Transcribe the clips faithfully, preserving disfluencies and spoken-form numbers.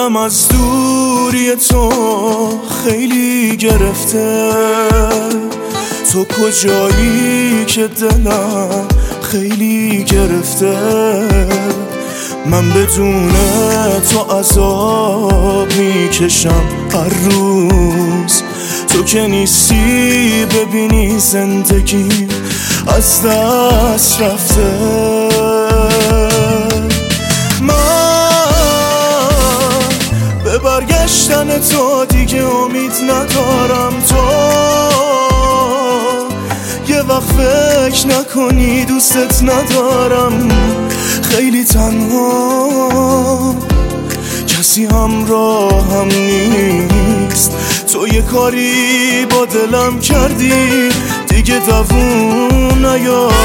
دلم از دوری تو خیلی گرفته، تو کجایی که دلم خیلی گرفته. من بدون تو عذاب میکشم هر روز، تو که نیستی ببینی زندگی از دست رفته. من به برگشتن تو دیگه امید ندارم، تو یه وقت فکر نکنی دوستت ندارم. خیلی تنها، کسی همراهم نیست، تو یه کاری با دلم کردی دیگه دووم نیارم.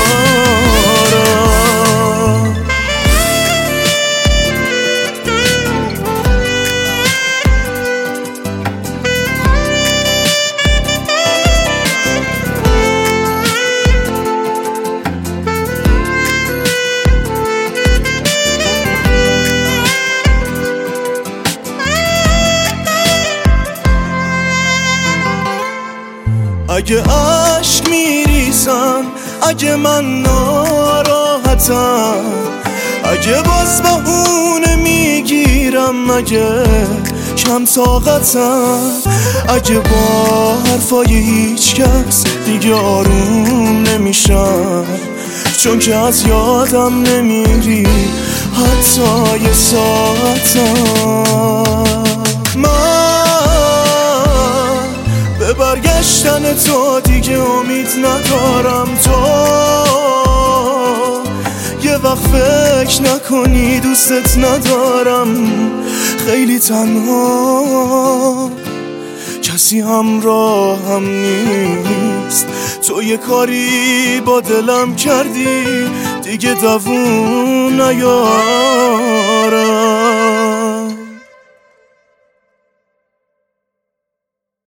اگه عشق میریزم، اگه من ناراحتم، اگه باز بهونه میگیرم، اگه کم طاقتم، اگه با حرفای هیچ کس دیگه آروم نمیشم، چون که از یادم نمیری حتی یه ساعتم. به برگشتن تو دیگه امید ندارم، تو یه وقت فکر نکنی دوستت ندارم. خیلی تنها، کسی همراهم نیست، تو یه کاری با دلم کردی دیگه دووم نیارم.